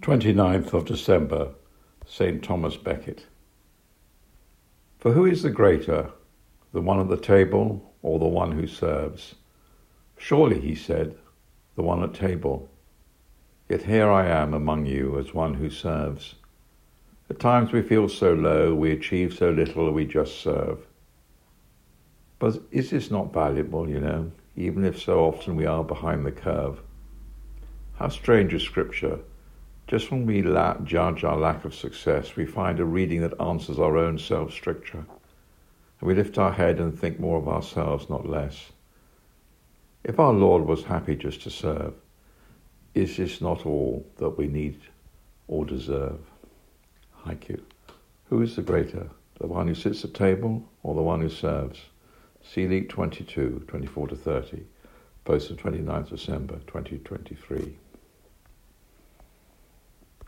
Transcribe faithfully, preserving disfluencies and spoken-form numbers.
twenty-ninth of December, Saint Thomas Becket. For who is the greater, the one at the table or the one who serves? Surely, he said, the one at table. Yet here I am among you as one who serves. At times we feel so low, we achieve so little, we just serve. But is this not valuable, you know, even if so often we are behind the curve? How strange is Scripture. Just when we la- judge our lack of success, we find a reading that answers our own self-stricture. And we lift our head and think more of ourselves, not less. If our Lord was happy just to serve, is this not all that we need or deserve? Haiku. Who is the greater, the one who sits at table or the one who serves? Seeley twenty-two, twenty-four to thirty, posted twenty-ninth of December, twenty twenty-three.